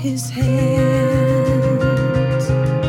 his hands.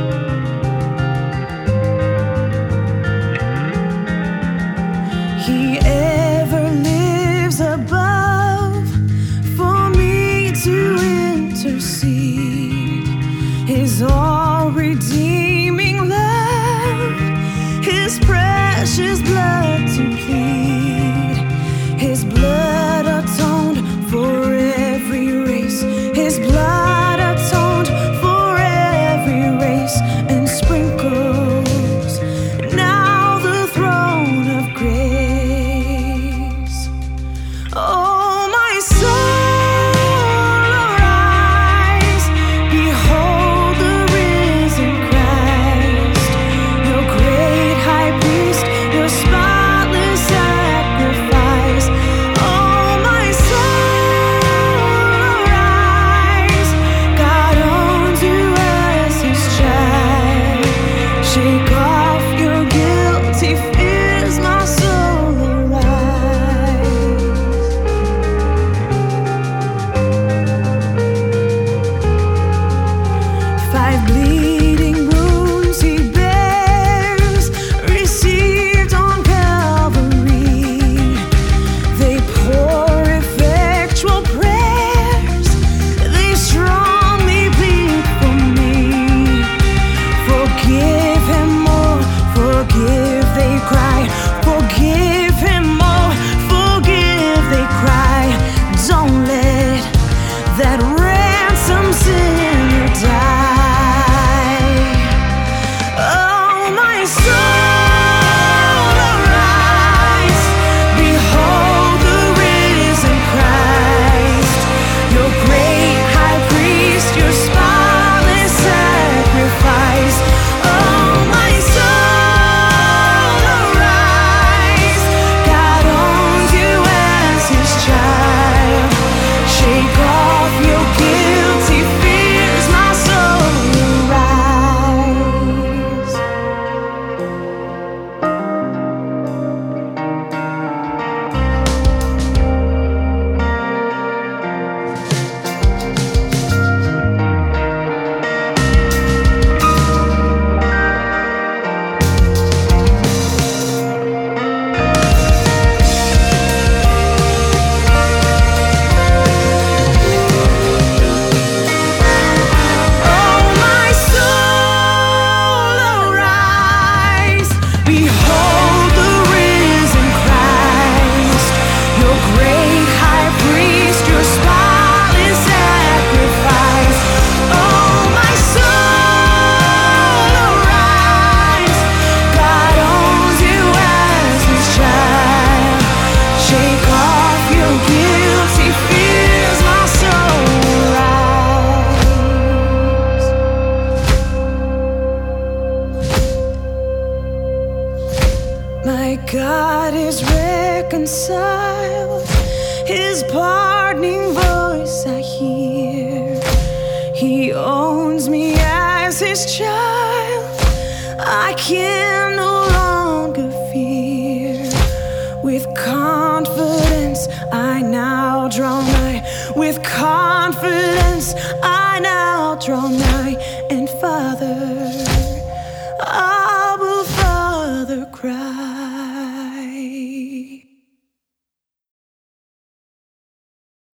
He ever lives above for me to intercede. His all-redeeming love, his precious blood to plead. His blood atoned for every race. His blood atoned for every race and sprinkles now the throne of grace. Oh, my soul, arise, behold the risen Christ, your great high priest, your spotless sacrifice. Oh, my soul, arise, God owns you as his child. Shake off your guilty fears, my soul, arise. 5 bleeding wounds he bears, received on Calvary. They pour effectual prayers, they strongly plead for me. Forgive him more, forgive, they cry. Forgive him more, forgive, they cry. Don't let that ransom sinner die. Oh, my soul, arise, behold the risen Christ, your great high priest, your spotless sacrifice. Oh, my soul, arise, God owns you as his child. Shake off your guilty fears, my soul, arise. Oh, my soul, arise, behold the risen Christ, your great high priest, your spotless sacrifice. Oh, my soul, arise, God owns you as his child. Shake off your guilty fears, my soul, rise. My God is reconciled, his pardoning voice I hear. He owns me as his child, I can no longer fear. With confidence I now draw nigh, with confidence I now draw nigh, and Father, Abba, Father, cry.